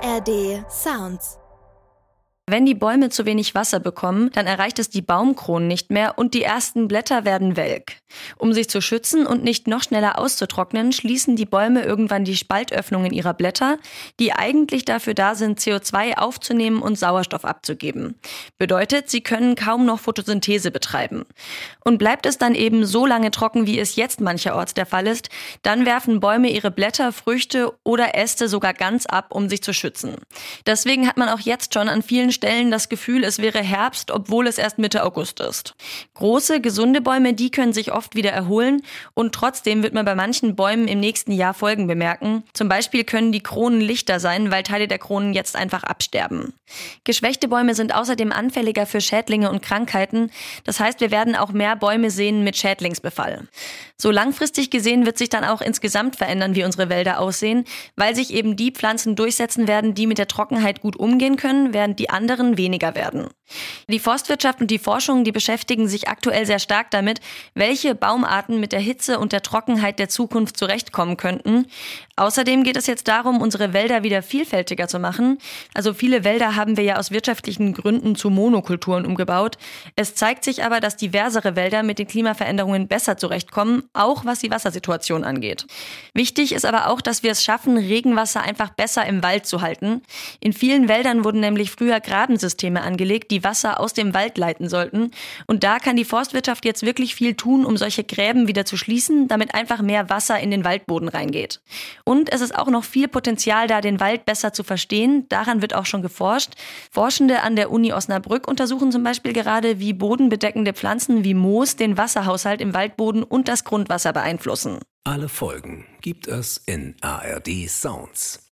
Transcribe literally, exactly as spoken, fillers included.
R D Sounds. Wenn die Bäume zu wenig Wasser bekommen, dann erreicht es die Baumkronen nicht mehr und die ersten Blätter werden welk. Um sich zu schützen und nicht noch schneller auszutrocknen, schließen die Bäume irgendwann die Spaltöffnungen ihrer Blätter, die eigentlich dafür da sind, C O zwei aufzunehmen und Sauerstoff abzugeben. Bedeutet, sie können kaum noch Photosynthese betreiben. Und bleibt es dann eben so lange trocken, wie es jetzt mancherorts der Fall ist, dann werfen Bäume ihre Blätter, Früchte oder Äste sogar ganz ab, um sich zu schützen. Deswegen hat man auch jetzt schon an vielen Stellen das Gefühl, es wäre Herbst, obwohl es erst Mitte August ist. Große, gesunde Bäume, die können sich oft wieder erholen und trotzdem wird man bei manchen Bäumen im nächsten Jahr Folgen bemerken. Zum Beispiel können die Kronen lichter sein, weil Teile der Kronen jetzt einfach absterben. Geschwächte Bäume sind außerdem anfälliger für Schädlinge und Krankheiten. Das heißt, wir werden auch mehr Bäume sehen mit Schädlingsbefall. So langfristig gesehen wird sich dann auch insgesamt verändern, wie unsere Wälder aussehen, weil sich eben die Pflanzen durchsetzen werden, die mit der Trockenheit gut umgehen können, während die anderen weniger werden. Die Forstwirtschaft und die Forschung, die beschäftigen sich aktuell sehr stark damit, welche Baumarten mit der Hitze und der Trockenheit der Zukunft zurechtkommen könnten. Außerdem geht es jetzt darum, unsere Wälder wieder vielfältiger zu machen. Also viele Wälder haben wir ja aus wirtschaftlichen Gründen zu Monokulturen umgebaut. Es zeigt sich aber, dass diversere Wälder mit den Klimaveränderungen besser zurechtkommen, auch was die Wassersituation angeht. Wichtig ist aber auch, dass wir es schaffen, Regenwasser einfach besser im Wald zu halten. In vielen Wäldern wurden nämlich früher Grabensysteme angelegt, die Wasser aus dem Wald leiten sollten. Und da kann die Forstwirtschaft jetzt wirklich viel tun, um solche Gräben wieder zu schließen, damit einfach mehr Wasser in den Waldboden reingeht. Und es ist auch noch viel Potenzial da, den Wald besser zu verstehen. Daran wird auch schon geforscht. Forschende an der Uni Osnabrück untersuchen zum Beispiel gerade, wie bodenbedeckende Pflanzen wie Moos den Wasserhaushalt im Waldboden und das Grundwasser beeinflussen. Alle Folgen gibt es in A R D Sounds.